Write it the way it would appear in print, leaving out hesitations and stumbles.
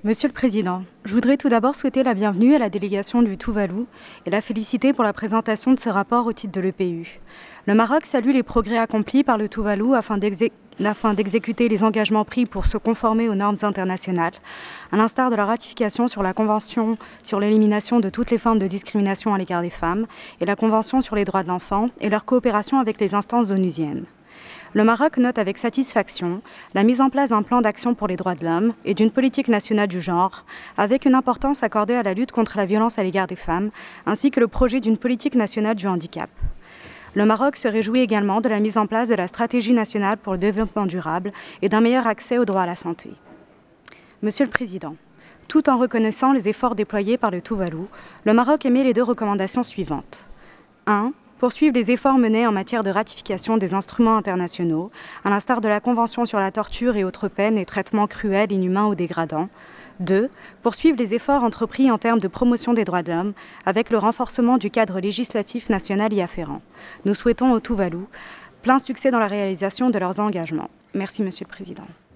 Monsieur le Président, je voudrais tout d'abord souhaiter la bienvenue à la délégation du Tuvalu et la féliciter pour la présentation de ce rapport au titre de l'EPU. Le Maroc salue les progrès accomplis par le Tuvalu afin d'exécuter les engagements pris pour se conformer aux normes internationales, à l'instar de la ratification sur la Convention sur l'élimination de toutes les formes de discrimination à l'égard des femmes et la Convention sur les droits de l'enfant et leur coopération avec les instances onusiennes. Le Maroc note avec satisfaction la mise en place d'un plan d'action pour les droits de l'homme et d'une politique nationale du genre, avec une importance accordée à la lutte contre la violence à l'égard des femmes, ainsi que le projet d'une politique nationale du handicap. Le Maroc se réjouit également de la mise en place de la stratégie nationale pour le développement durable et d'un meilleur accès au droit à la santé. Monsieur le Président, tout en reconnaissant les efforts déployés par le Tuvalu, le Maroc émet les deux recommandations suivantes. 1. Poursuivre les efforts menés en matière de ratification des instruments internationaux, à l'instar de la Convention sur la torture et autres peines et traitements cruels, inhumains ou dégradants. 2. Poursuivre les efforts entrepris en termes de promotion des droits de l'homme, avec le renforcement du cadre législatif national y afférent. Nous souhaitons au Tuvalu plein succès dans la réalisation de leurs engagements. Merci, Monsieur le Président.